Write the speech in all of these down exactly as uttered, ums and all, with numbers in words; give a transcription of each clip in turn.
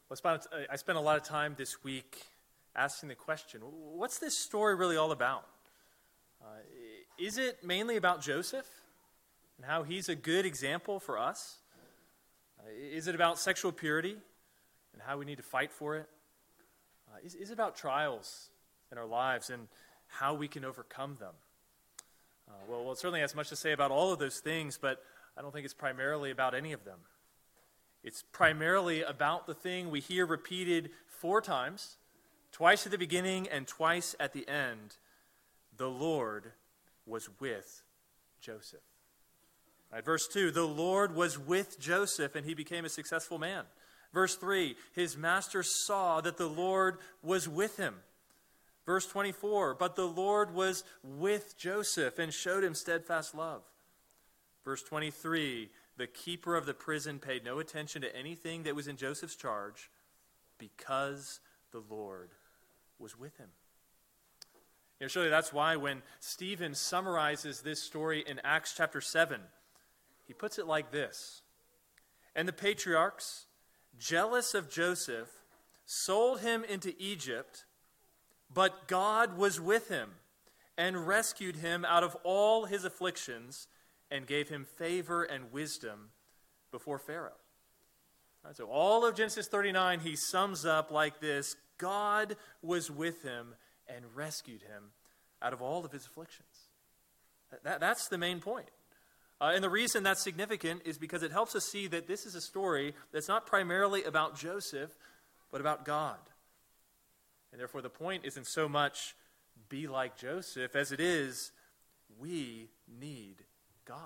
Well, I spent, I spent a lot of time this week asking the question, what's this story really all about? Uh, is it mainly about Joseph and how he's a good example for us? Uh, is it about sexual purity and how we need to fight for it? Uh, is, is it about trials in our lives and how we can overcome them? Uh, well, well, it certainly has much to say about all of those things, but I don't think it's primarily about any of them. It's primarily about the thing we hear repeated four times, twice at the beginning and twice at the end. The Lord was with Joseph. All right, verse two, the Lord was with Joseph and he became a successful man. Verse three, his master saw that the Lord was with him. Verse twenty-four, but the Lord was with Joseph and showed him steadfast love. Verse twenty-three, the keeper of the prison paid no attention to anything that was in Joseph's charge because the Lord was with him. You know, surely that's why when Stephen summarizes this story in Acts chapter seven, he puts it like this. And the patriarchs, jealous of Joseph, sold him into Egypt, but God was with him and rescued him out of all his afflictions and gave him favor and wisdom before Pharaoh. All right, so all of Genesis thirty-nine, he sums up like this. God was with him and rescued him out of all of his afflictions. That, that's the main point. Uh, and the reason that's significant is because it helps us see that this is a story that's not primarily about Joseph, but about God. And therefore the point isn't so much be like Joseph as it is we need God.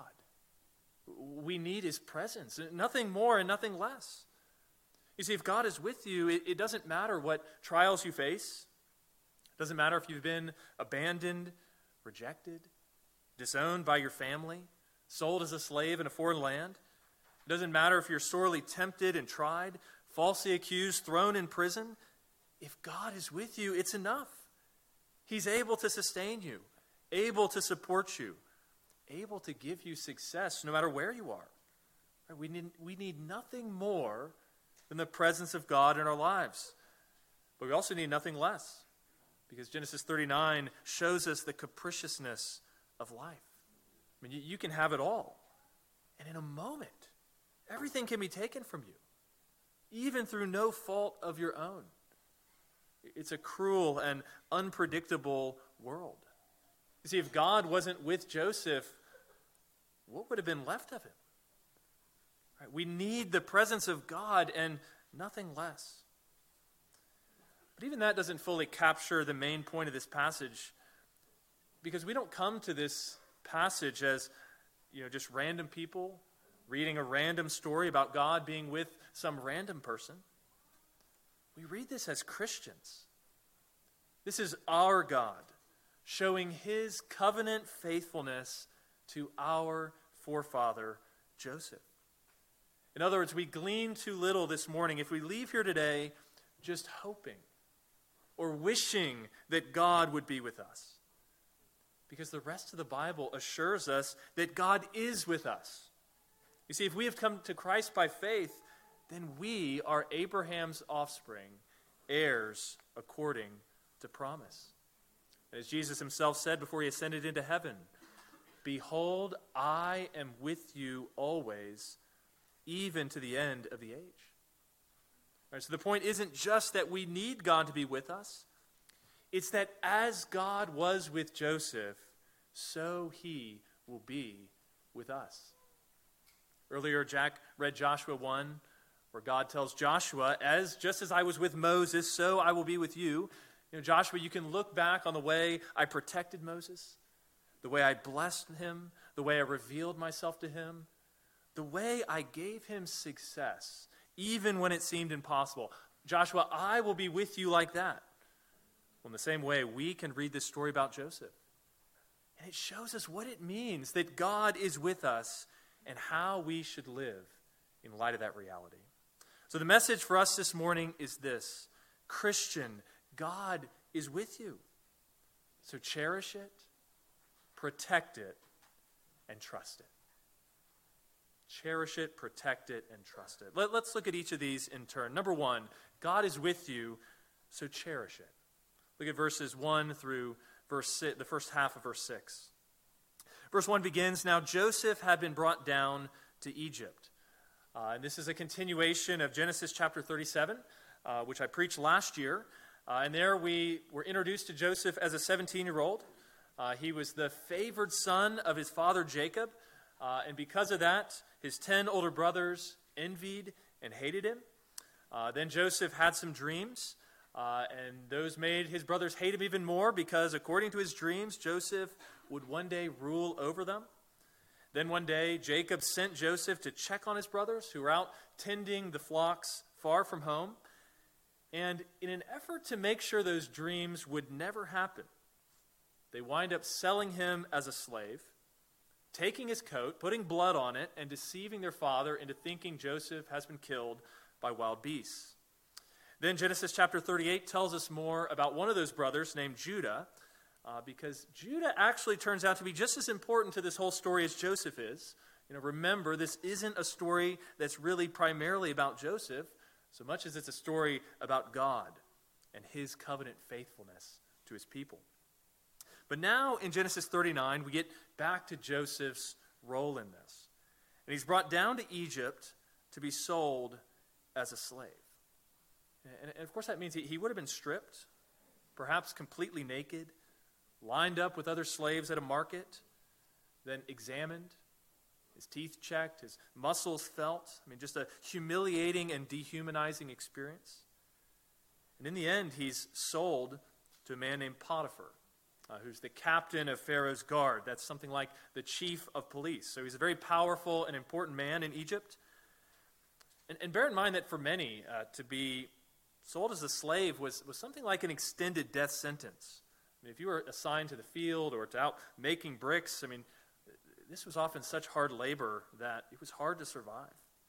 We need his presence, nothing more and nothing less. You see, if God is with you, it, it doesn't matter what trials you face. It doesn't matter if you've been abandoned, rejected, disowned by your family, sold as a slave in a foreign land. It doesn't matter if you're sorely tempted and tried, falsely accused, thrown in prison. If God is with you, it's enough. He's able to sustain you, able to support you, able to give you success no matter where you are. Right? We need, we need nothing more than the presence of God in our lives. But we also need nothing less, because Genesis thirty-nine shows us the capriciousness of life. I mean, you, you can have it all. And in a moment, everything can be taken from you, even through no fault of your own. It's a cruel and unpredictable world. You see, if God wasn't with Joseph, what would have been left of him? Right? We need the presence of God and nothing less. But even that doesn't fully capture the main point of this passage, because we don't come to this passage as, you know, just random people reading a random story about God being with some random person. We read this as Christians. This is our God showing his covenant faithfulness to our forefather, Joseph. In other words, we glean too little this morning if we leave here today just hoping or wishing that God would be with us. Because the rest of the Bible assures us that God is with us. You see, if we have come to Christ by faith, then we are Abraham's offspring, heirs according to promise. As Jesus himself said before he ascended into heaven, behold, I am with you always, even to the end of the age. All right, so the point isn't just that we need God to be with us. It's that as God was with Joseph, so he will be with us. Earlier, Jack read Joshua one, where God tells Joshua, as just as I was with Moses, so I will be with you. You know, Joshua, you can look back on the way I protected Moses, the way I blessed him, the way I revealed myself to him, the way I gave him success, even when it seemed impossible. Joshua, I will be with you like that. Well, in the same way, we can read this story about Joseph. And it shows us what it means that God is with us and how we should live in light of that reality. So the message for us this morning is this: Christian, God is with you. So cherish it, protect it, and trust it. cherish it, protect it, and trust it. Let, let's look at each of these in turn. Number one, God is with you, so cherish it. Look at verses one through verse six, the first half of verse six. Verse one begins, "Now Joseph had been brought down to Egypt." Uh, and this is a continuation of Genesis chapter thirty-seven, uh, which I preached last year. Uh, and there we were introduced to Joseph as a seventeen-year-old. Uh, he was the favored son of his father Jacob. Uh, and because of that, his ten older brothers envied and hated him. Uh, then Joseph had some dreams. Uh, and those made his brothers hate him even more because, according to his dreams, Joseph would one day rule over them. Then one day, Jacob sent Joseph to check on his brothers who were out tending the flocks far from home. And in an effort to make sure those dreams would never happen, they wind up selling him as a slave, taking his coat, putting blood on it, and deceiving their father into thinking Joseph has been killed by wild beasts. Then Genesis chapter thirty-eight tells us more about one of those brothers named Judah, uh, because Judah actually turns out to be just as important to this whole story as Joseph is. You know, remember, this isn't a story that's really primarily about Joseph, so much as it's a story about God and his covenant faithfulness to his people. But now in Genesis thirty-nine, we get back to Joseph's role in this. And he's brought down to Egypt to be sold as a slave. And, and of course that means he, he would have been stripped, perhaps completely naked, lined up with other slaves at a market, then examined, his teeth checked, his muscles felt. I mean, just a humiliating and dehumanizing experience. And in the end, he's sold to a man named Potiphar, uh, who's the captain of Pharaoh's guard. That's something like the chief of police. So he's a very powerful and important man in Egypt. And, and bear in mind that for many, uh, to be sold as a slave was, was something like an extended death sentence. I mean, if you were assigned to the field or to out making bricks, I mean, this was often such hard labor that it was hard to survive.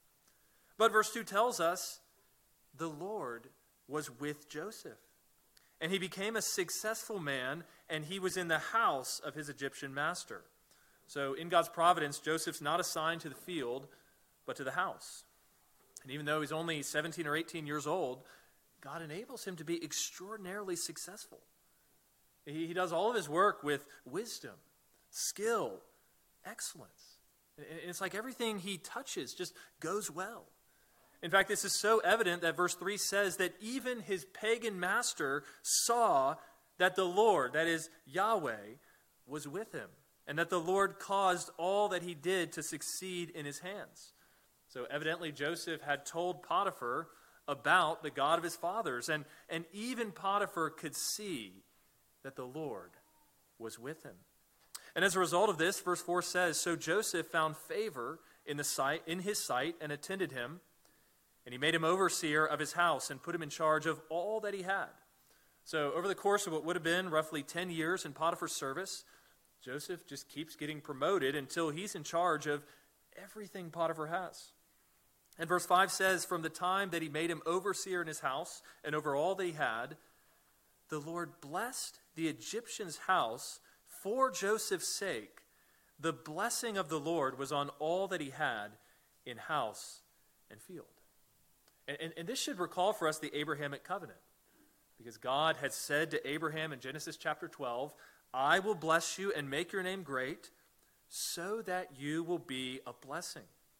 But verse two tells us the Lord was with Joseph. And he became a successful man, and he was in the house of his Egyptian master. So in God's providence, Joseph's not assigned to the field, but to the house. And even though he's only seventeen or eighteen years old, God enables him to be extraordinarily successful. He, he does all of his work with wisdom, skill, excellence. And it's like everything he touches just goes well. In fact, this is so evident that verse three says that even his pagan master saw that the Lord, that is Yahweh, was with him, and that the Lord caused all that he did to succeed in his hands. So evidently Joseph had told Potiphar about the God of his fathers, and, and even Potiphar could see that the Lord was with him. And as a result of this, verse four says, "So Joseph found favor in the sight, in his sight and attended him, and he made him overseer of his house and put him in charge of all that he had." So over the course of what would have been roughly ten years in Potiphar's service, Joseph just keeps getting promoted until he's in charge of everything Potiphar has. And verse five says, "From the time that he made him overseer in his house and over all that he had, the Lord blessed the Egyptian's house for Joseph's sake. The blessing of the Lord was on all that he had in house and field." And, and, and this should recall for us the Abrahamic covenant. Because God had said to Abraham in Genesis chapter twelve, "I will bless you and make your name great, so that you will be a blessing.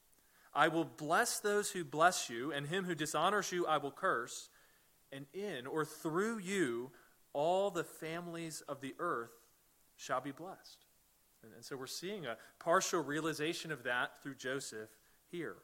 I will bless those who bless you, and him who dishonors you I will curse. And in or through you, all the families of the earth shall be blessed." And, and so we're seeing a partial realization of that through Joseph here.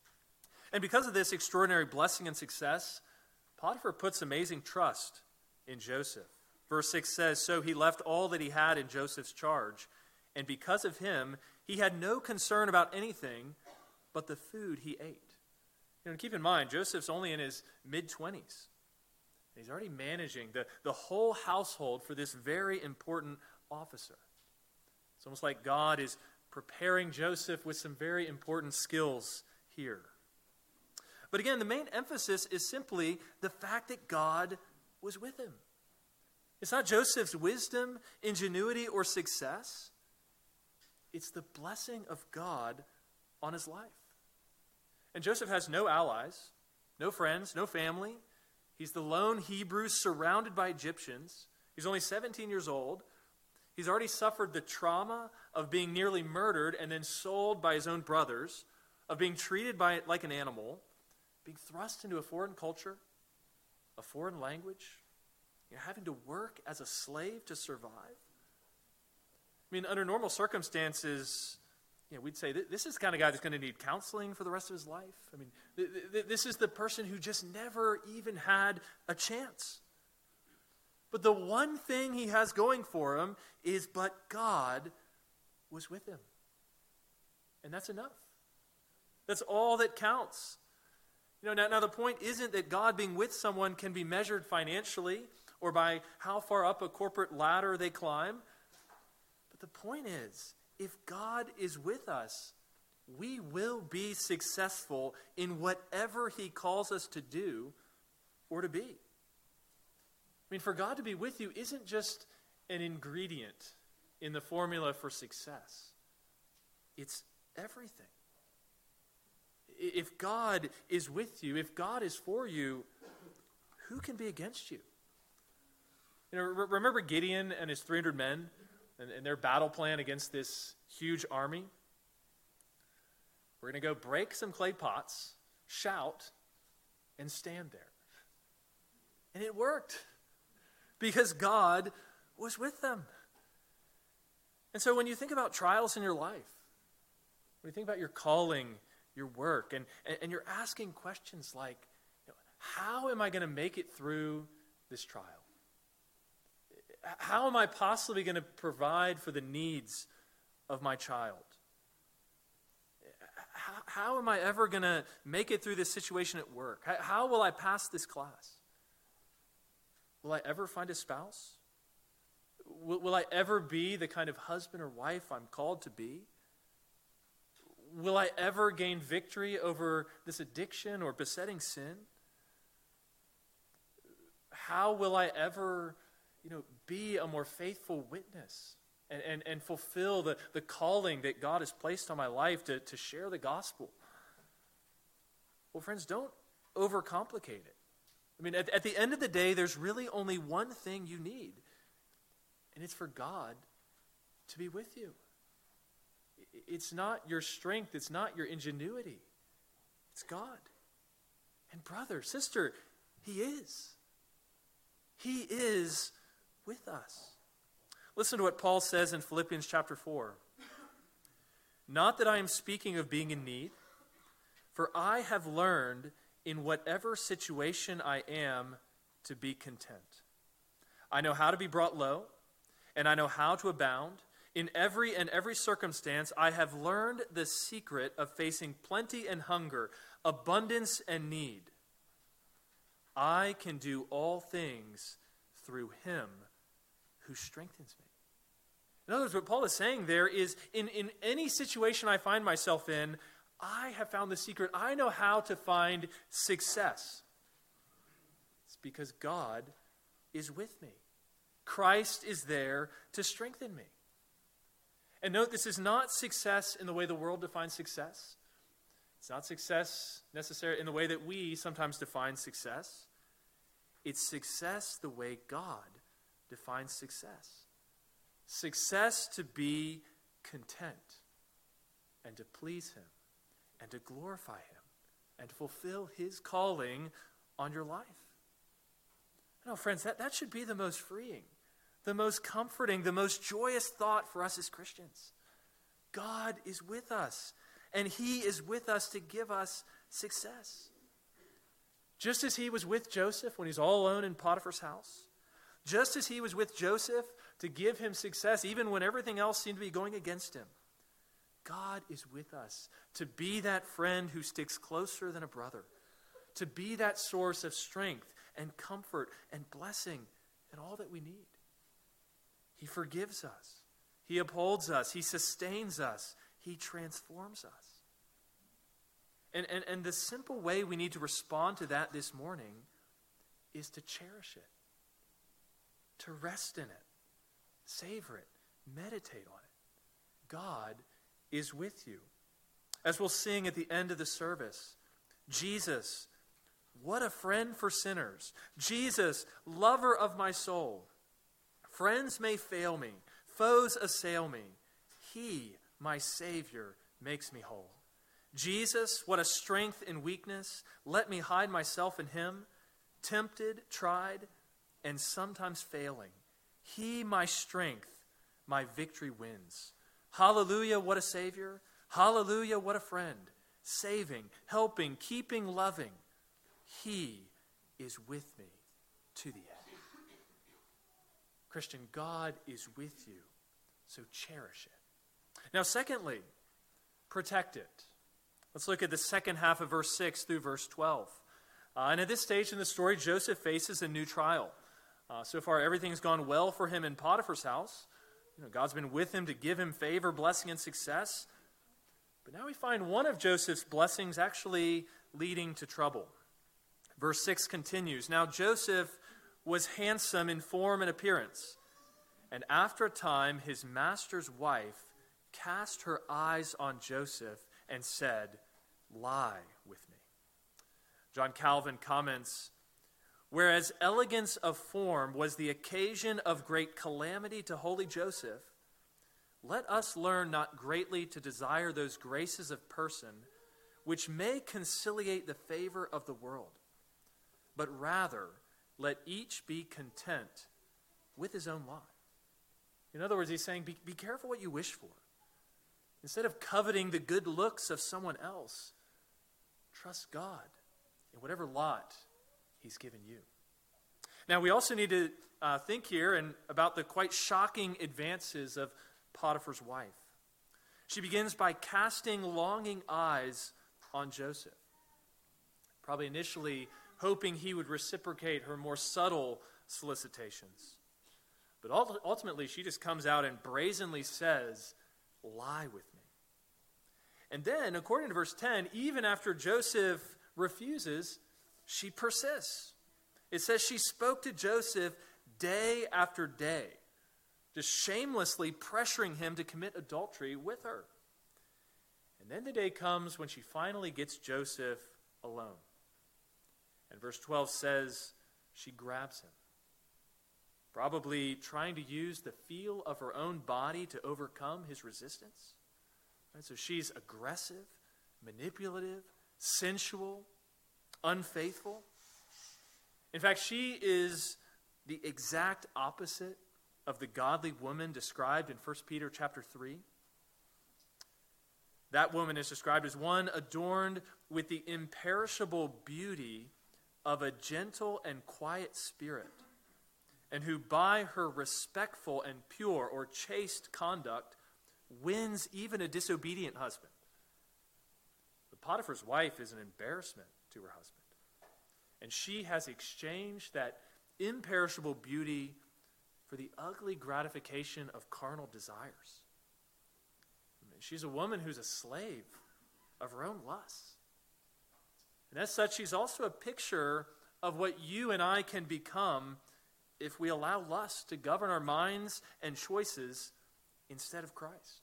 And because of this extraordinary blessing and success, Potiphar puts amazing trust in Joseph. Verse six says, "So he left all that he had in Joseph's charge, and because of him, he had no concern about anything but the food he ate." You know, keep in mind, Joseph's only in his mid-twenties. He's already managing the, the whole household for this very important officer. It's almost like God is preparing Joseph with some very important skills here. But again, the main emphasis is simply the fact that God was with him. It's not Joseph's wisdom, ingenuity, or success. It's the blessing of God on his life. And Joseph has no allies, no friends, no family. He's the lone Hebrew surrounded by Egyptians. He's only seventeen years old. He's already suffered the trauma of being nearly murdered and then sold by his own brothers, of being treated by like an animal, being thrust into a foreign culture, a foreign language, you know, having to work as a slave to survive. I mean, under normal circumstances, you know, we'd say, this is the kind of guy that's going to need counseling for the rest of his life. I mean, th- th- this is the person who just never even had a chance. But the one thing he has going for him is, but God was with him. And that's enough. That's all that counts. You know, now, now the point isn't that God being with someone can be measured financially or by how far up a corporate ladder they climb. But the point is, if God is with us, we will be successful in whatever he calls us to do or to be. I mean, for God to be with you isn't just an ingredient in the formula for success. It's everything. If God is with you, if God is for you, who can be against you? You know, re- remember Gideon and his three hundred men and, and their battle plan against this huge army? We're going to go break some clay pots, shout, and stand there. And it worked because God was with them. And so when you think about trials in your life, when you think about your calling, your work, and, and you're asking questions like, you know, how am I going to make it through this trial? How am I possibly going to provide for the needs of my child? How, how am I ever going to make it through this situation at work? How, how will I pass this class? Will I ever find a spouse? Will, will I ever be the kind of husband or wife I'm called to be? Will I ever gain victory over this addiction or besetting sin? How will I ever, you know, be a more faithful witness and, and, and fulfill the, the calling that God has placed on my life to, to share the gospel? Well, friends, don't overcomplicate it. I mean, at, at the end of the day, there's really only one thing you need, and it's for God to be with you. It's not your strength. It's not your ingenuity. It's God. And brother, sister, he is. He is with us. Listen to what Paul says in Philippians chapter four. Not that I am speaking of being in need, for I have learned in whatever situation I am to be content. I know how to be brought low, and I know how to abound. In every and every circumstance, I have learned the secret of facing plenty and hunger, abundance and need. I can do all things through him who strengthens me. In other words, what Paul is saying there is, in, in any situation I find myself in, I have found the secret. I know how to find success. It's because God is with me. Christ is there to strengthen me. And note, this is not success in the way the world defines success. It's not success necessarily in the way that we sometimes define success. It's success the way God defines success. Success to be content and to please him and to glorify him and to fulfill his calling on your life. No, friends, that, that should be the most freeing, the most comforting, the most joyous thought for us as Christians. God is with us, and he is with us to give us success. Just as he was with Joseph when he's all alone in Potiphar's house, just as he was with Joseph to give him success even when everything else seemed to be going against him, God is with us to be that friend who sticks closer than a brother, to be that source of strength and comfort and blessing and all that we need. He forgives us. He upholds us. He sustains us. He transforms us. And, and, and the simple way we need to respond to that this morning is to cherish it, to rest in it, savor it, meditate on it. God is with you. As we'll sing at the end of the service, Jesus, what a friend for sinners. Jesus, lover of my soul. Friends may fail me, foes assail me. He, my Savior, makes me whole. Jesus, what a strength in weakness. Let me hide myself in him. Tempted, tried, and sometimes failing. He, my strength, my victory wins. Hallelujah, what a Savior. Hallelujah, what a friend. Saving, helping, keeping, loving. He is with me to the end. Christian, God is with you, so cherish it. Now, secondly, protect it. Let's look at the second half of verse six through verse twelve. Uh, and at this stage in the story, Joseph faces a new trial. Uh, so far, everything's gone well for him in Potiphar's house. You know, God's been with him to give him favor, blessing, and success. But now we find one of Joseph's blessings actually leading to trouble. Verse six continues, Now Joseph was handsome in form and appearance, and after a time his master's wife cast her eyes on Joseph and said, Lie with me. John Calvin comments, Whereas elegance of form was the occasion of great calamity to holy Joseph, let us learn not greatly to desire those graces of person which may conciliate the favor of the world, but rather let each be content with his own lot. In other words, he's saying, be, be careful what you wish for. Instead of coveting the good looks of someone else, trust God in whatever lot he's given you. Now, we also need to uh, think here and about the quite shocking advances of Potiphar's wife. She begins by casting longing eyes on Joseph, probably initially hoping he would reciprocate her more subtle solicitations. But ultimately, she just comes out and brazenly says, Lie with me. And then, according to verse ten, even after Joseph refuses, she persists. It says she spoke to Joseph day after day, just shamelessly pressuring him to commit adultery with her. And then the day comes when she finally gets Joseph alone. And verse twelve says she grabs him, probably trying to use the feel of her own body to overcome his resistance. Right? So she's aggressive, manipulative, sensual, unfaithful. In fact, she is the exact opposite of the godly woman described in First Peter chapter three. That woman is described as one adorned with the imperishable beauty of a gentle and quiet spirit, and who by her respectful and pure or chaste conduct wins even a disobedient husband. But Potiphar's wife is an embarrassment to her husband, and she has exchanged that imperishable beauty for the ugly gratification of carnal desires. She's a woman who's a slave of her own lusts. And as such, she's also a picture of what you and I can become if we allow lust to govern our minds and choices instead of Christ.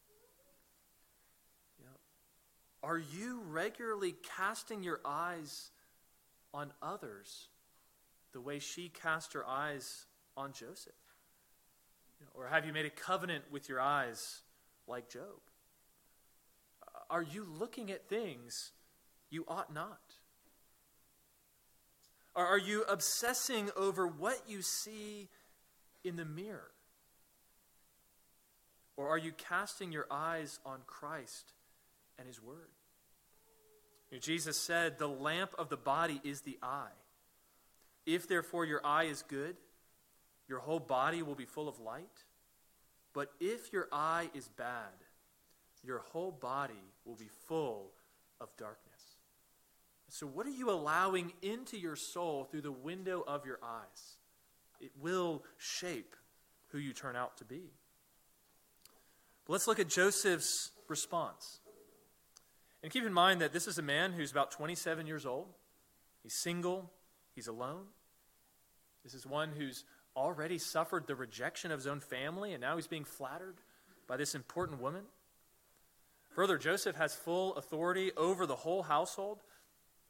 You know, are you regularly casting your eyes on others the way she cast her eyes on Joseph? You know, or have you made a covenant with your eyes like Job? Are you looking at things you ought not? Or are you obsessing over what you see in the mirror? Or are you casting your eyes on Christ and his word? You know, Jesus said, the lamp of the body is the eye. If therefore your eye is good, your whole body will be full of light. But if your eye is bad, your whole body will be full of darkness. So what are you allowing into your soul through the window of your eyes? It will shape who you turn out to be. But let's look at Joseph's response. And keep in mind that this is a man who's about twenty-seven years old. He's single. He's alone. This is one who's already suffered the rejection of his own family, and now he's being flattered by this important woman. Further, Joseph has full authority over the whole household.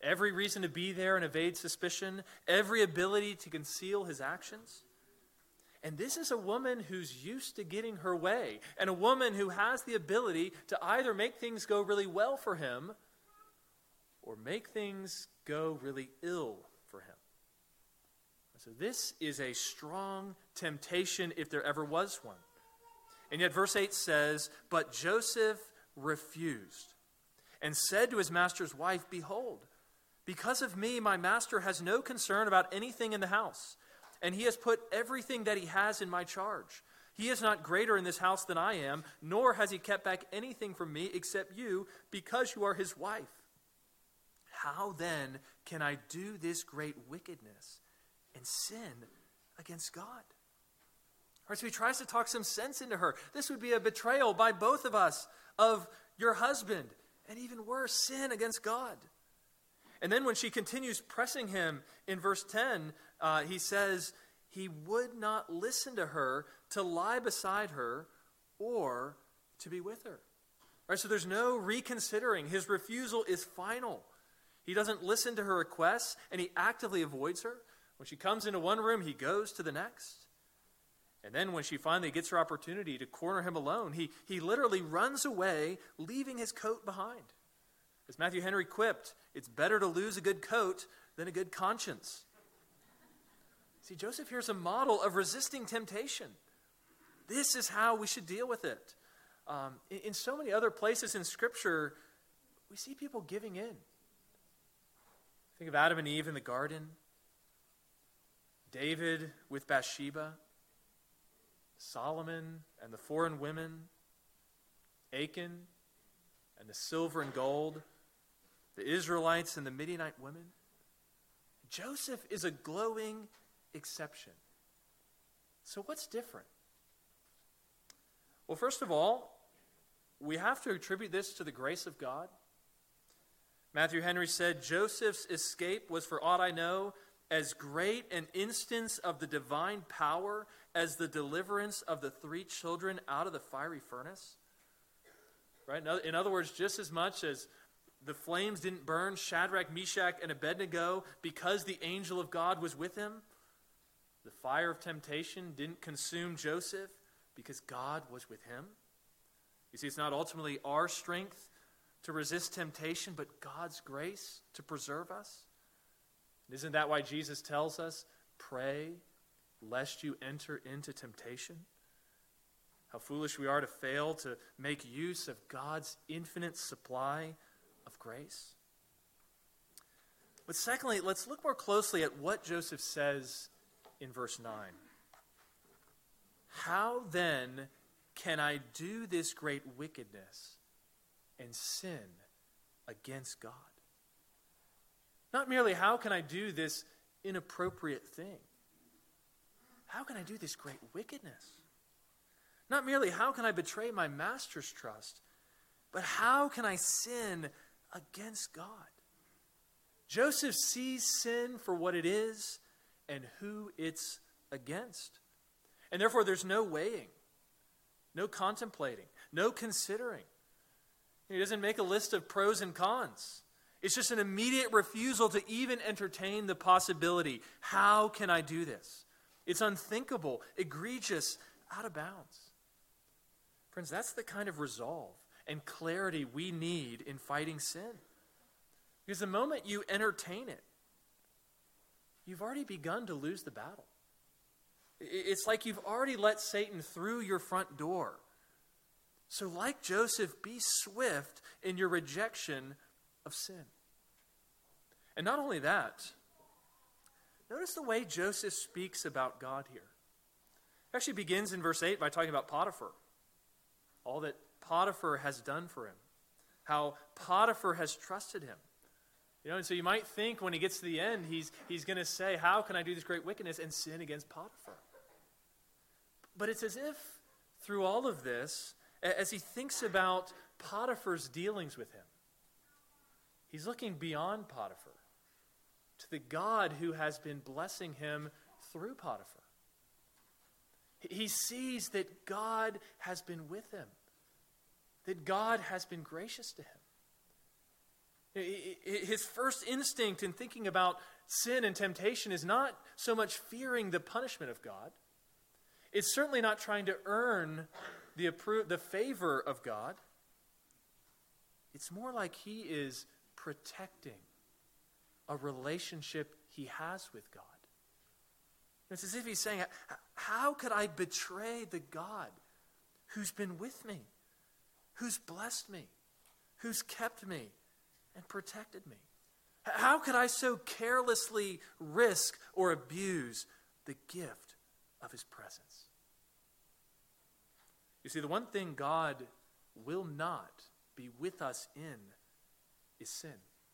every reason to be there and evade suspicion, every ability to conceal his actions. And this is a woman who's used to getting her way, and a woman who has the ability to either make things go really well for him or make things go really ill for him. So this is a strong temptation if there ever was one. And yet verse eight says, "But Joseph refused and said to his master's wife, 'Behold, because of me, my master has no concern about anything in the house, and he has put everything that he has in my charge. He is not greater in this house than I am, nor has he kept back anything from me except you, because you are his wife. How then can I do this great wickedness and sin against God?'" All right, so he tries to talk some sense into her. This would be a betrayal by both of us of your husband, and even worse, sin against God. And then when she continues pressing him in verse ten, uh, he says he would not listen to her to lie beside her or to be with her. All right, so there's no reconsidering. His refusal is final. He doesn't listen to her requests, and he actively avoids her. When she comes into one room, he goes to the next. And then when she finally gets her opportunity to corner him alone, he, he literally runs away, leaving his coat behind. As Matthew Henry quipped, it's better to lose a good coat than a good conscience. See, Joseph here's a model of resisting temptation. This is how we should deal with it. Um, in, in so many other places in Scripture, we see people giving in. Think of Adam and Eve in the garden, David with Bathsheba, Solomon and the foreign women, Achan and the silver and gold, the Israelites and the Midianite women. Joseph is a glowing exception. So what's different? Well, first of all, we have to attribute this to the grace of God. Matthew Henry said, "Joseph's escape was, for aught I know, as great an instance of the divine power as the deliverance of the three children out of the fiery furnace." Right? In other words, just as much as the flames didn't burn Shadrach, Meshach, and Abednego because the angel of God was with him, the fire of temptation didn't consume Joseph because God was with him. You see, it's not ultimately our strength to resist temptation, but God's grace to preserve us. Isn't that why Jesus tells us, "Pray lest you enter into temptation"? How foolish we are to fail to make use of God's infinite supply of grace. But secondly, let's look more closely at what Joseph says in verse nine. "How then can I do this great wickedness and sin against God?" Not merely, how can I do this inappropriate thing? How can I do this great wickedness? Not merely, how can I betray my master's trust? But how can I sin against God? Joseph sees sin for what it is and who it's against. And therefore, there's no weighing, no contemplating, no considering. He doesn't make a list of pros and cons. It's just an immediate refusal to even entertain the possibility. How can I do this? It's unthinkable, egregious, out of bounds. Friends, that's the kind of resolve and clarity we need in fighting sin. Because the moment you entertain it, you've already begun to lose the battle. It's like you've already let Satan through your front door. So like Joseph, be swift in your rejection of sin. And not only that, notice the way Joseph speaks about God here. It actually begins in verse eight by talking about Potiphar. All that Potiphar has done for him. How Potiphar has trusted him. You know, and so you might think when he gets to the end, he's, he's going to say, how can I do this great wickedness and sin against Potiphar? But it's as if through all of this, as he thinks about Potiphar's dealings with him, he's looking beyond Potiphar to the God who has been blessing him through Potiphar. He sees that God has been with him, that God has been gracious to him. His first instinct in thinking about sin and temptation is not so much fearing the punishment of God. It's certainly not trying to earn the, appro- the favor of God. It's more like he is protecting a relationship he has with God. It's as if he's saying, how could I betray the God who's been with me, who's blessed me, who's kept me and protected me? How could I so carelessly risk or abuse the gift of his presence? You see, the one thing God will not be with us in is sin.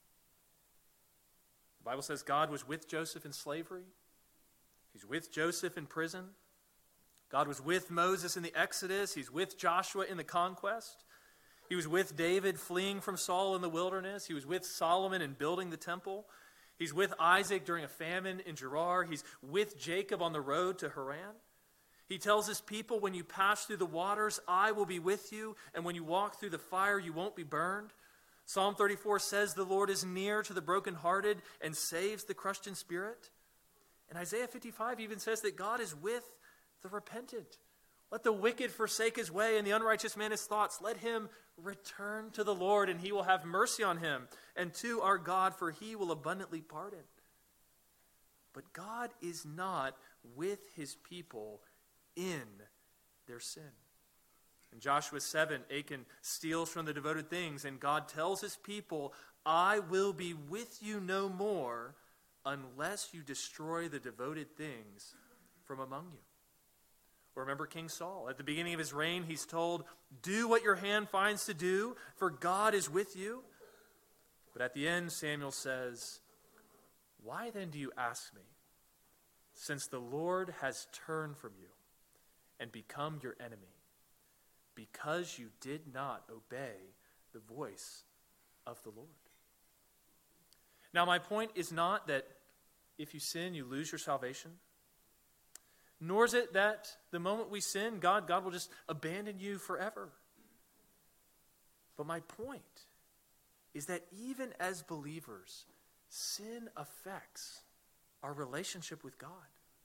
The Bible says God was with Joseph in slavery. He's with Joseph in prison. God was with Moses in the Exodus. He's with Joshua in the conquest. He was with David fleeing from Saul in the wilderness. He was with Solomon in building the temple. He's with Isaac during a famine in Gerar. He's with Jacob on the road to Haran. He tells his people, when you pass through the waters, I will be with you. And when you walk through the fire, you won't be burned. Psalm thirty-four says the Lord is near to the brokenhearted and saves the crushed in spirit. And Isaiah fifty-five even says that God is with the repentant. Let the wicked forsake his way and the unrighteous man his thoughts. Let him return to the Lord and he will have mercy on him, and to our God, for he will abundantly pardon. But God is not with his people in their sin. In Joshua seven, Achan steals from the devoted things, and God tells his people, I will be with you no more unless you destroy the devoted things from among you. Or remember King Saul. At the beginning of his reign, he's told, do what your hand finds to do, for God is with you. But at the end, Samuel says, why then do you ask me, since the Lord has turned from you and become your enemy, because you did not obey the voice of the Lord? Now, my point is not that if you sin, you lose your salvation. Nor is it that the moment we sin, God, God will just abandon you forever. But my point is that even as believers, sin affects our relationship with God.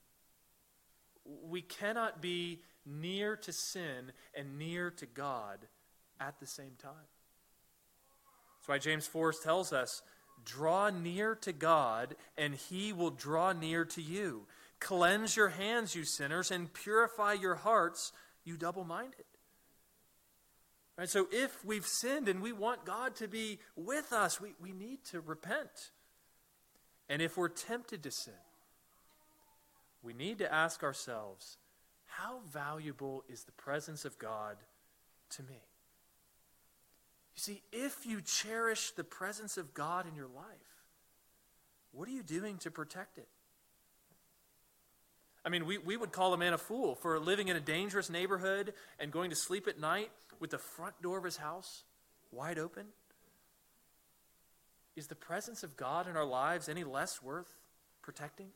We cannot be near to sin and near to God at the same time. That's why James four tells us, draw near to God, and he will draw near to you. Cleanse your hands, you sinners, and purify your hearts, you double-minded. Right, so if we've sinned and we want God to be with us, we, we need to repent. And if we're tempted to sin, we need to ask ourselves, how valuable is the presence of God to me? You see, if you cherish the presence of God in your life, what are you doing to protect it? I mean, we, we would call a man a fool for living in a dangerous neighborhood and going to sleep at night with the front door of his house wide open. Is the presence of God in our lives any less worth protecting?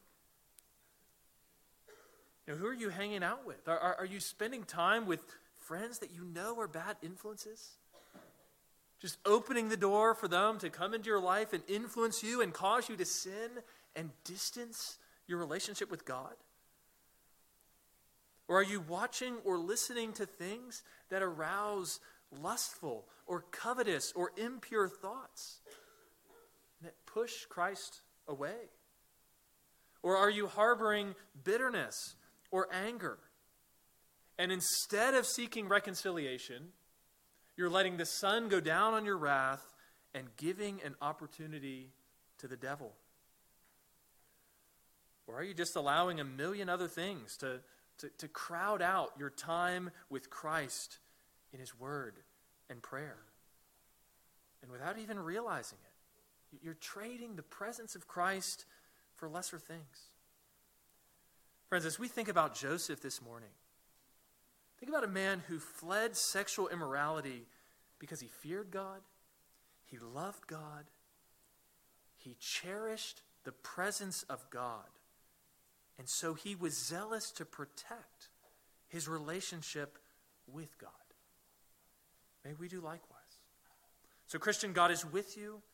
You know, who are you hanging out with? Are, are, are you spending time with friends that you know are bad influences? Just opening the door for them to come into your life and influence you and cause you to sin and distance your relationship with God? Or are you watching or listening to things that arouse lustful or covetous or impure thoughts that push Christ away? Or are you harboring bitterness or anger, and instead of seeking reconciliation, you're letting the sun go down on your wrath and giving an opportunity to the devil? Or are you just allowing a million other things to To, to crowd out your time with Christ in his word and prayer? And without even realizing it, you're trading the presence of Christ for lesser things. Friends, as we think about Joseph this morning, think about a man who fled sexual immorality because he feared God, he loved God, he cherished the presence of God. And so he was zealous to protect his relationship with God. May we do likewise. So Christian, God is with you.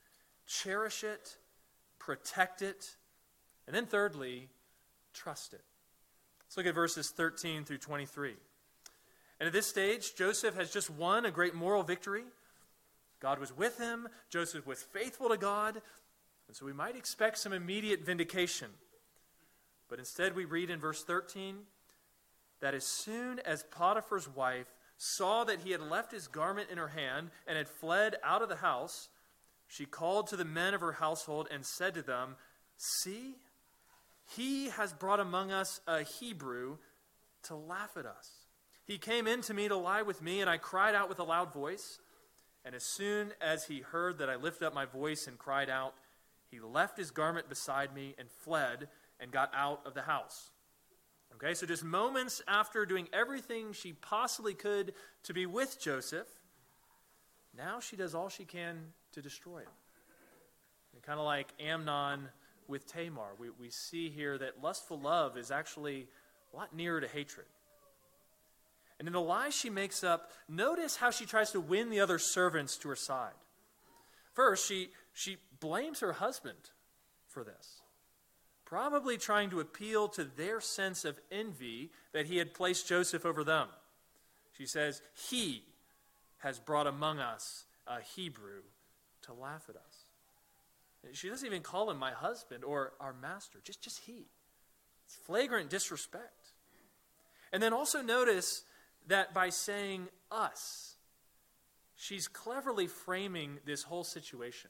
cherish it, protect it, and then thirdly, trust it. Let's look at verses thirteen through twenty-three. And at this stage, Joseph has just won a great moral victory. God was with him. Joseph was faithful to God. And so we might expect some immediate vindication. But instead we read in verse thirteen that as soon as Potiphar's wife saw that he had left his garment in her hand and had fled out of the house, she called to the men of her household and said to them, "See, he has brought among us a Hebrew to laugh at us. He came in to me to lie with me, and I cried out with a loud voice. And as soon as he heard that I lifted up my voice and cried out, he left his garment beside me and fled and got out of the house." Okay, so just moments after doing everything she possibly could to be with Joseph, now she does all she can to destroy him. And kind of like Amnon with Tamar, we, we see here that lustful love is actually a lot nearer to hatred. And in the lie she makes up, notice how she tries to win the other servants to her side. First, she, she blames her husband for this, probably trying to appeal to their sense of envy that he had placed Joseph over them. She says, "He has brought among us a Hebrew to laugh at us." She doesn't even call him my husband or our master, just, just he. It's flagrant disrespect. And then also notice that by saying us, she's cleverly framing this whole situation.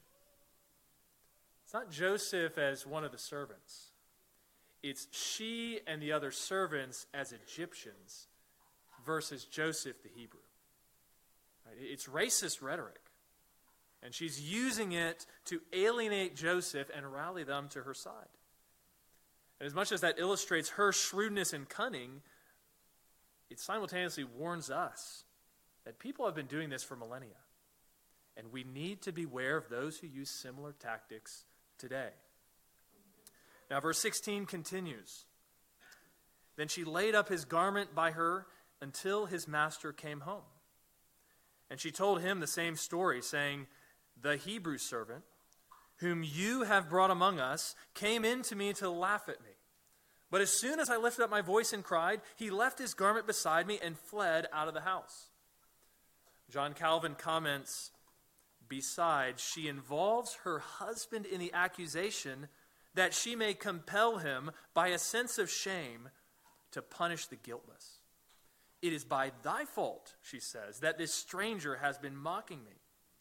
It's not Joseph as one of the servants. It's she and the other servants as Egyptians versus Joseph the Hebrew. Right? It's racist rhetoric. And she's using it to alienate Joseph and rally them to her side. And as much as that illustrates her shrewdness and cunning, it simultaneously warns us that people have been doing this for millennia. And we need to beware of those who use similar tactics today. Now, verse sixteen continues. Then she laid up his garment by her until his master came home. And she told him the same story, saying, "The Hebrew servant, whom you have brought among us, came in to me to laugh at me. But as soon as I lifted up my voice and cried, he left his garment beside me and fled out of the house." John Calvin comments, "Besides, she involves her husband in the accusation that she may compel him by a sense of shame to punish the guiltless. It is by thy fault," she says, "that this stranger has been mocking me."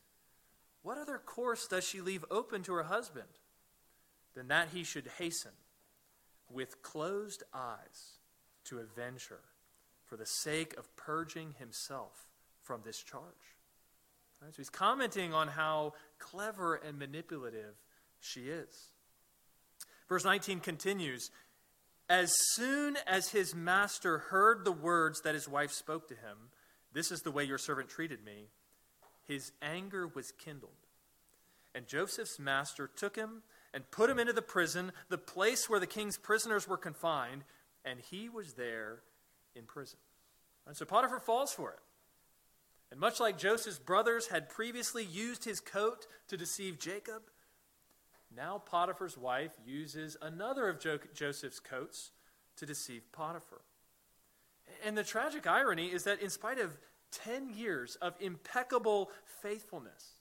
What other course does she leave open to her husband than that he should hasten with closed eyes to avenge her for the sake of purging himself from this charge? Right, so he's commenting on how clever and manipulative she is. Verse nineteen continues, "As soon as his master heard the words that his wife spoke to him, 'This is the way your servant treated me,' his anger was kindled. And Joseph's master took him and put him into the prison, the place where the king's prisoners were confined, and he was there in prison." And so Potiphar falls for it. And much like Joseph's brothers had previously used his coat to deceive Jacob, now Potiphar's wife uses another of jo- Joseph's coats to deceive Potiphar. And the tragic irony is that in spite of ten years of impeccable faithfulness,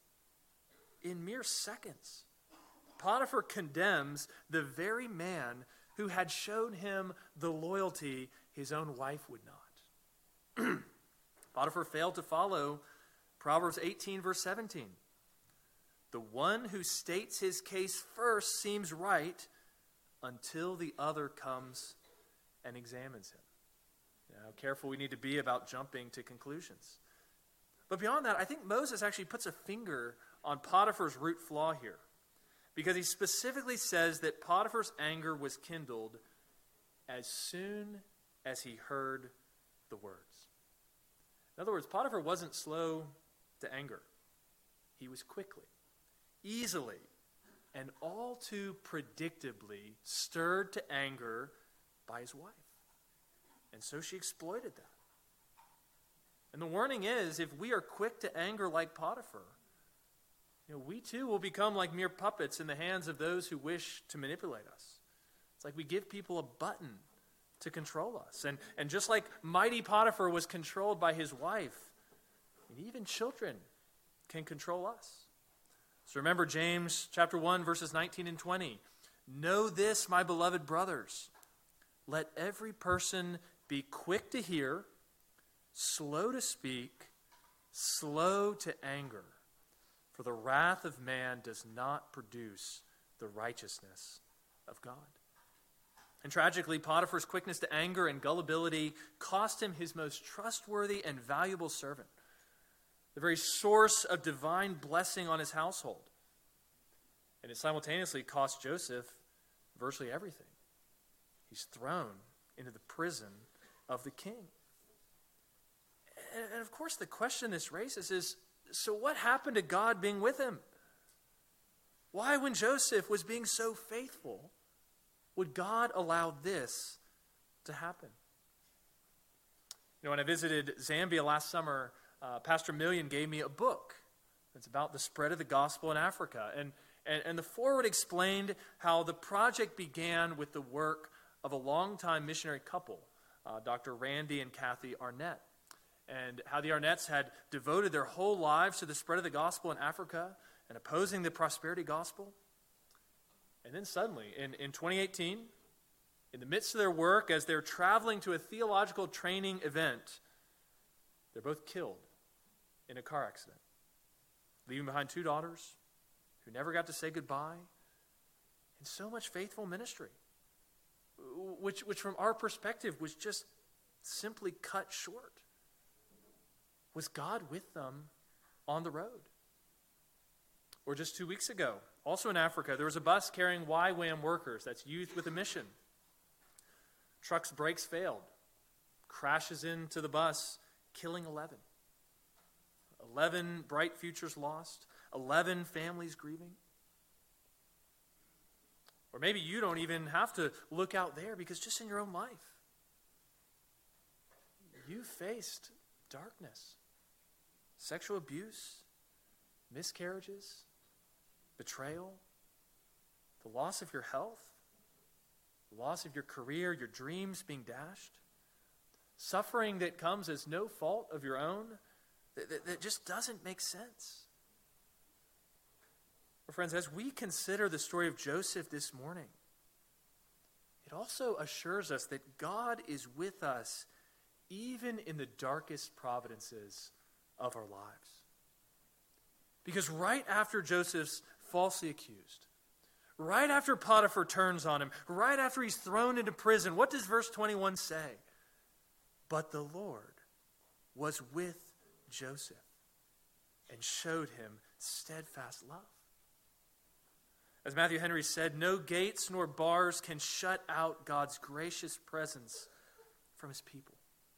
in mere seconds, Potiphar condemns the very man who had shown him the loyalty his own wife would not. Potiphar failed to follow Proverbs eighteen, verse seventeen. "The one who states his case first seems right until the other comes and examines him." You know, how careful we need to be about jumping to conclusions. But beyond that, I think Moses actually puts a finger on Potiphar's root flaw here, because he specifically says that Potiphar's anger was kindled as soon as he heard the words. In other words, Potiphar wasn't slow to anger. He was quickly, easily, and all too predictably stirred to anger by his wife. And so she exploited that. And the warning is, if we are quick to anger like Potiphar, you know, we too will become like mere puppets in the hands of those who wish to manipulate us. It's like we give people a button to control us. And, and just like mighty Potiphar was controlled by his wife, and even children can control us. So remember James chapter one, verses nineteen and twenty. Know this, my beloved brothers. Let every person be quick to hear, slow to speak, slow to anger. For the wrath of man does not produce the righteousness of God. And tragically, Potiphar's quickness to anger and gullibility cost him his most trustworthy and valuable servant, the very source of divine blessing on his household. And it simultaneously cost Joseph virtually everything. He's thrown into the prison of the king. And of course, the question this raises is, so what happened to God being with him? Why, when Joseph was being so faithful, would God allow this to happen? You know, when I visited Zambia last summer, uh, Pastor Millian gave me a book that's about the spread of the gospel in Africa. And, and, and the foreword explained how the project began with the work of a longtime missionary couple, uh, Doctor Randy and Kathy Arnett, and how the Arnetts had devoted their whole lives to the spread of the gospel in Africa and opposing the prosperity gospel. And then suddenly, in, in twenty eighteen, in the midst of their work, as they're traveling to a theological training event, they're both killed in a car accident, leaving behind two daughters who never got to say goodbye, and so much faithful ministry, which, which from our perspective was just simply cut short. Was God with them on the road? Or just two weeks ago, also in Africa, there was a bus carrying Y WAM workers, that's Youth with a Mission. Truck's brakes failed, crashes into the bus, killing eleven. eleven bright futures lost, eleven families grieving. Or maybe you don't even have to look out there, because just in your own life, you faced darkness, sexual abuse, miscarriages, betrayal, the loss of your health, the loss of your career, your dreams being dashed, suffering that comes as no fault of your own, that, that, that just doesn't make sense. Well, friends, as we consider the story of Joseph this morning, it also assures us that God is with us even in the darkest providences of our lives. Because right after Joseph's falsely accused, right after Potiphar turns on him, right after he's thrown into prison, what does verse twenty-one say? But the Lord was with Joseph and showed him steadfast love. As Matthew Henry said, no gates nor bars can shut out God's gracious presence from his people.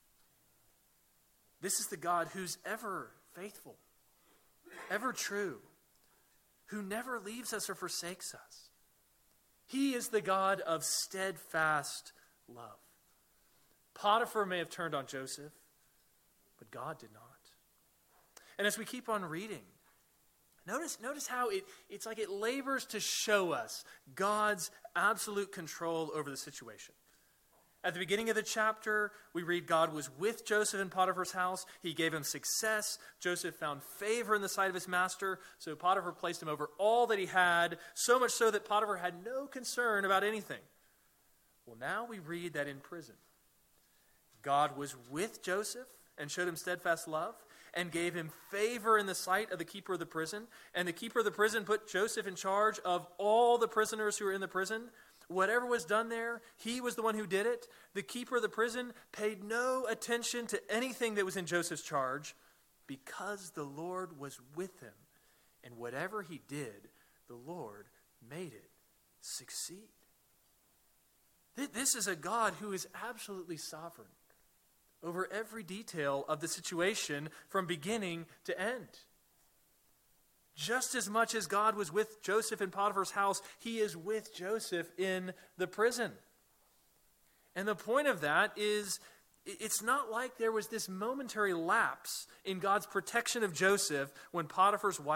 This is the God who's ever faithful, ever true, who never leaves us or forsakes us. He is the God of steadfast love. Potiphar may have turned on Joseph, but God did not. And as we keep on reading, notice, notice how it, it's like it labors to show us God's absolute control over the situation. At the beginning of the chapter, we read God was with Joseph in Potiphar's house. He gave him success. Joseph found favor in the sight of his master, so Potiphar placed him over all that he had, so much so that Potiphar had no concern about anything. Well, now we read that in prison, God was with Joseph and showed him steadfast love and gave him favor in the sight of the keeper of the prison. And the keeper of the prison put Joseph in charge of all the prisoners who were in the prison. Whatever was done there, he was the one who did it. The keeper of the prison paid no attention to anything that was in Joseph's charge because the Lord was with him. And whatever he did, the Lord made it succeed. This is a God who is absolutely sovereign over every detail of the situation from beginning to end. Just as much as God was with Joseph in Potiphar's house, he is with Joseph in the prison. And the point of that is, it's not like there was this momentary lapse in God's protection of Joseph when Potiphar's wife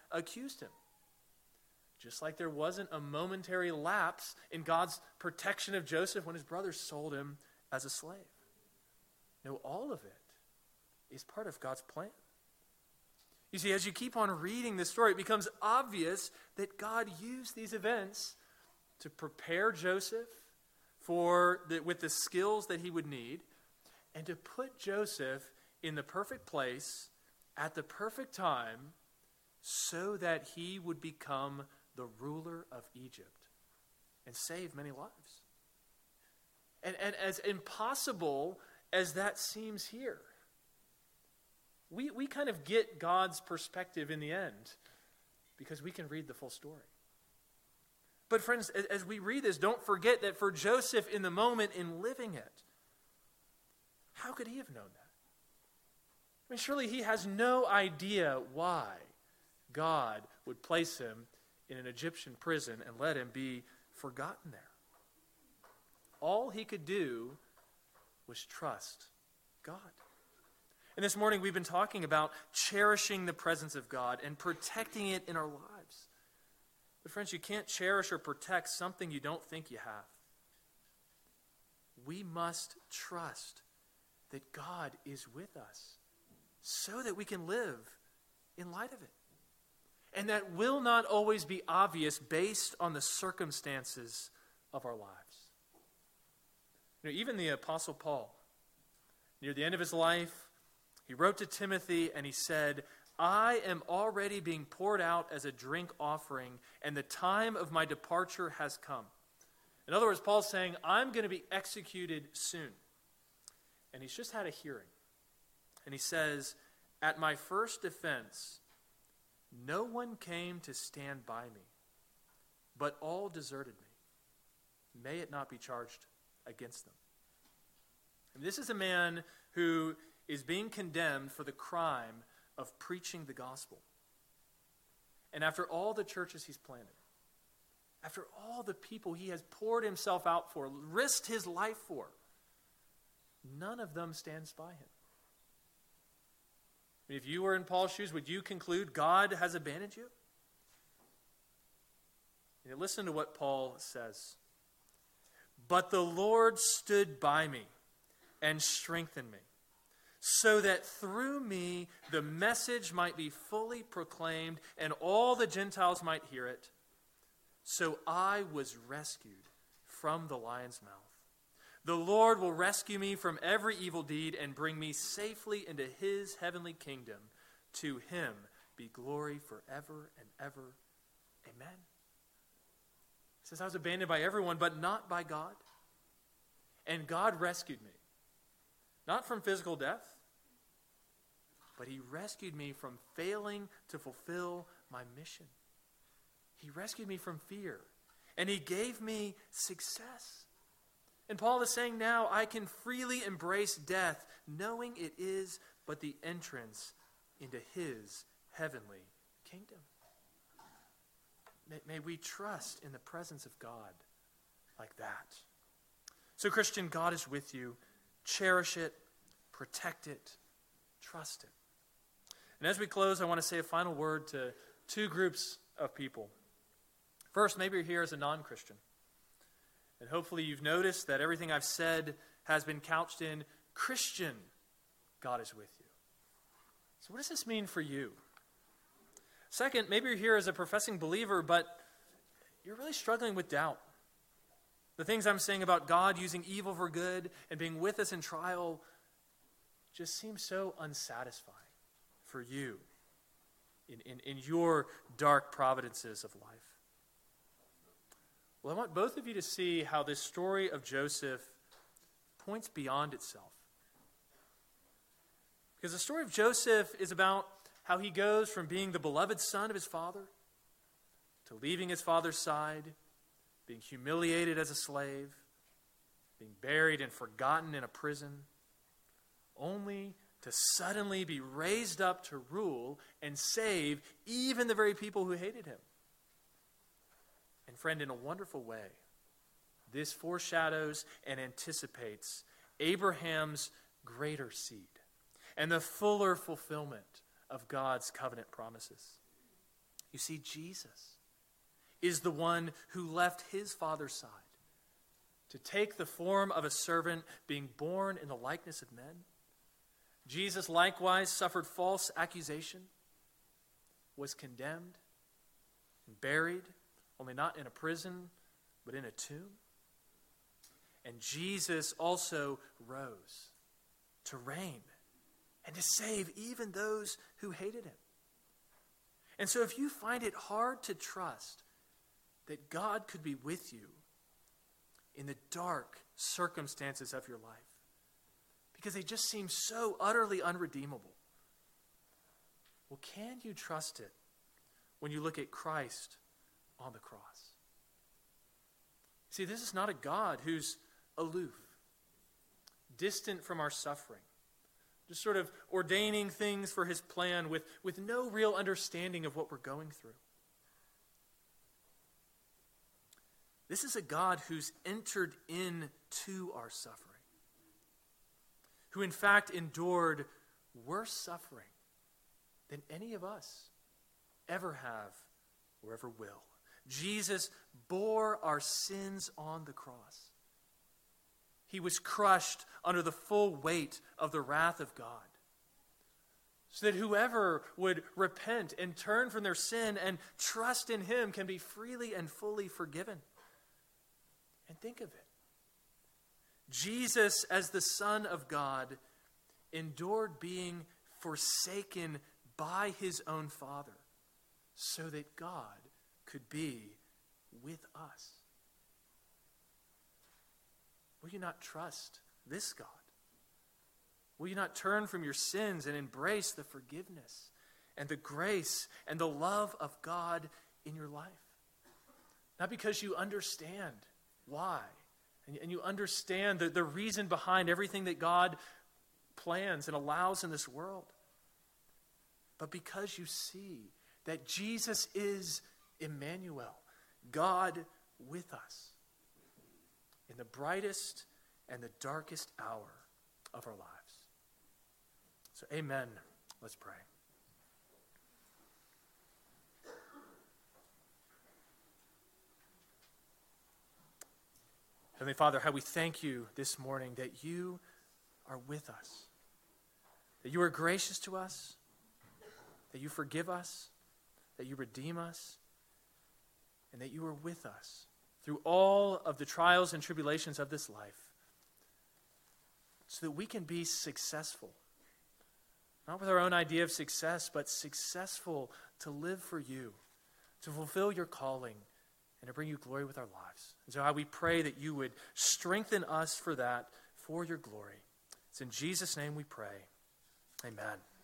accused him. Just like there wasn't a momentary lapse in God's protection of Joseph when his brothers sold him as a slave. No, all of it is part of God's plan. You see, as you keep on reading this story, it becomes obvious that God used these events to prepare Joseph for the, with the skills that he would need, and to put Joseph in the perfect place at the perfect time so that he would become the ruler of Egypt and save many lives. And, and as impossible as that seems here, we, we kind of get God's perspective in the end because we can read the full story. But friends, as, as we read this, don't forget that for Joseph in the moment, in living it, how could he have known that? I mean, surely he has no idea why God would place him in an Egyptian prison and let him be forgotten there. All he could do was trust God. And this morning we've been talking about cherishing the presence of God and protecting it in our lives. But friends, you can't cherish or protect something you don't think you have. We must trust that God is with us so that we can live in light of it. And that will not always be obvious based on the circumstances of our lives. You know, even the Apostle Paul, near the end of his life, he wrote to Timothy and he said, I am already being poured out as a drink offering, and the time of my departure has come. In other words, Paul's saying, I'm going to be executed soon. And he's just had a hearing. And he says, at my first defense, no one came to stand by me, but all deserted me. May it not be charged against them. And this is a man who is being condemned for the crime of preaching the gospel. And after all the churches he's planted, after all the people he has poured himself out for, risked his life for, none of them stands by him. I mean, if you were in Paul's shoes, would you conclude God has abandoned you? You know, listen to what Paul says. But the Lord stood by me and strengthened me, so that through me the message might be fully proclaimed and all the Gentiles might hear it. So I was rescued from the lion's mouth. The Lord will rescue me from every evil deed and bring me safely into his heavenly kingdom. To him be glory forever and ever. Amen. He says, I was abandoned by everyone, but not by God. And God rescued me. Not from physical death, but he rescued me from failing to fulfill my mission. He rescued me from fear, and he gave me success. And Paul is saying now, I can freely embrace death, knowing it is but the entrance into his heavenly kingdom. May, may we trust in the presence of God like that. So, Christian, God is with you. Cherish it, protect it, trust it. And as we close, I want to say a final word to two groups of people. First, maybe you're here as a non-Christian. And hopefully you've noticed that everything I've said has been couched in Christian, God is with you. So what does this mean for you? Second, maybe you're here as a professing believer, but you're really struggling with doubt. The things I'm saying about God using evil for good and being with us in trial just seem so unsatisfying for you in, in, in your dark providences of life. Well, I want both of you to see how this story of Joseph points beyond itself. Because the story of Joseph is about how he goes from being the beloved son of his father to leaving his father's side, being humiliated as a slave, being buried and forgotten in a prison, only to suddenly be raised up to rule and save even the very people who hated him. And friend, in a wonderful way, this foreshadows and anticipates Abraham's greater seed and the fuller fulfillment of God's covenant promises. You see, Jesus is the one who left his Father's side to take the form of a servant, being born in the likeness of men. Jesus likewise suffered false accusation, was condemned, and buried, only not in a prison, but in a tomb. And Jesus also rose to reign and to save even those who hated him. And so if you find it hard to trust that God could be with you in the dark circumstances of your life, because they just seem so utterly unredeemable, well, can you trust it when you look at Christ on the cross? See, this is not a God who's aloof, distant from our suffering, just sort of ordaining things for his plan with, with no real understanding of what we're going through. This is a God who's entered into our suffering, who in fact endured worse suffering than any of us ever have or ever will. Jesus bore our sins on the cross. He was crushed under the full weight of the wrath of God, so that whoever would repent and turn from their sin and trust in him can be freely and fully forgiven. And think of it. Jesus, as the Son of God, endured being forsaken by his own Father so that God could be with us. Will you not trust this God? Will you not turn from your sins and embrace the forgiveness and the grace and the love of God in your life? Not because you understand why, and, and you understand the, the reason behind everything that God plans and allows in this world, but because you see that Jesus is Emmanuel, God with us, in the brightest and the darkest hour of our lives. So amen. Let's pray. Heavenly Father, how we thank you this morning that you are with us, that you are gracious to us, that you forgive us, that you redeem us, and that you are with us through all of the trials and tribulations of this life, so that we can be successful. Not with our own idea of success, but successful to live for you, to fulfill your calling, and to bring you glory with our lives. And so how we pray that you would strengthen us for that, for your glory. It's in Jesus' name we pray. Amen.